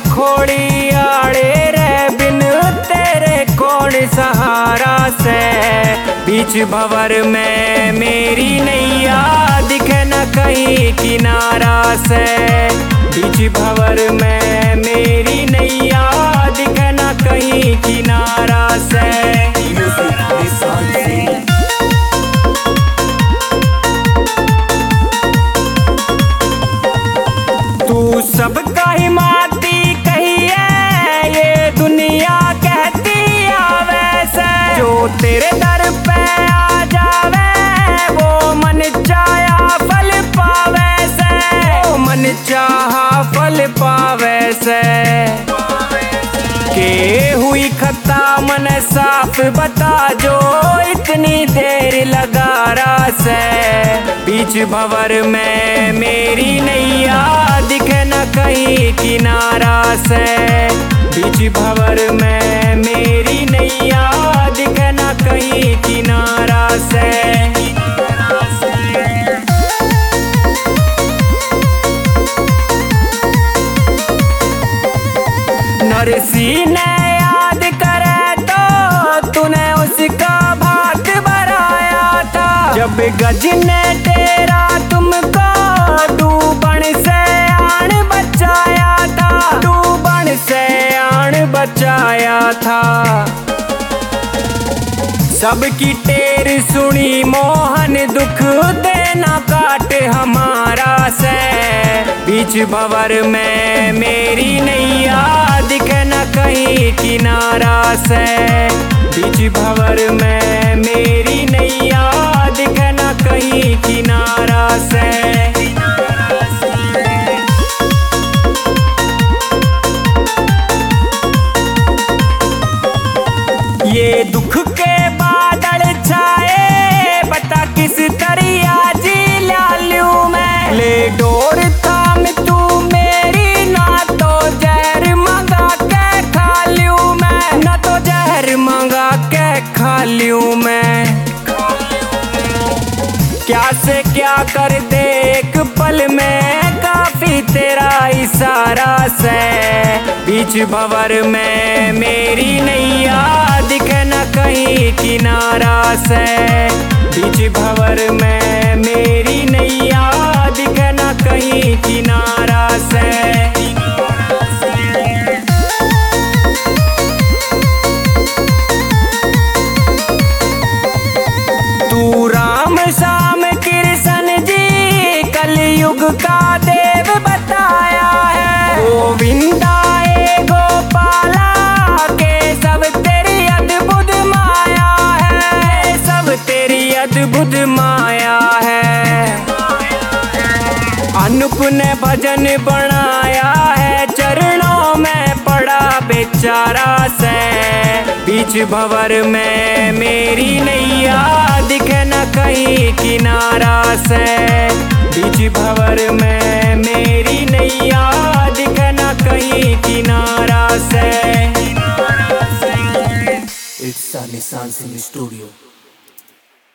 खोड़ी आड़े रे, बिन तेरे कौन सहारा से। बीच भंवर में मेरी नैया दिखे न कहीं किनारा से। बीच भंवर में मेरी नैया दिखे न कहीं किनारा से। तू सबका ही माती कही है, ये दुनिया कहती है वैसे। जो तेरे दर पे आ जावे वो मन चाहा फल पावे से। वो मन चाहा फल पावे से। के हुई खता मन साफ बता, जो इतनी देर लगा रास है। बीच भंवर में मेरी नैया दिखे न कहीं किनारा से। बीच भंवर में मेरी नैया दिखे न कहीं किनारा से। नरसी ने याद करे तो तूने उसका भात भराया था। जब गज ने तेरा तुमको डूबन से आन बचाया था। डूबन से आन बचाया था। सबकी टेर सुनी मोहन, दुख देना काट हमारा से। बीच भंवर में मेरी नैया दिखे न कहीं किनारा से। बीच भंवर में मेरी नैया दिखे न कहीं किनारा से। ये दुख के बादल छाए, बता किस तरिया जी लालू मैं। ले डोर थाम तू मेरी, ना तो जहर मंगा के खा लूं मैं। ना तो जहर मंगा के खा लूं मैं। क्या से क्या कर दे एक पल में, काफी तेरा इशारा से। बीच भंवर में मेरी नैया दिखे न कहीं किनारा से। बीच भंवर में मेरी नैया दिखे न कहीं किनारा से। तू राम श्याम कृष्ण जी कलयुग का देव बताया है। गोविंदा ए गोपाला के सब तेरी अद्भुत माया है। सब तेरी अद्भुत माया है। अनुप ने भजन बनाया है, चरणों में पड़ा बेचारा से। बीच भंवर में मेरी नैया दिखे न कहीं किनारा से। बीच भंवर में मेरी नैया दिखे न कहीं किनारा से। It's Sunny Sun Studio.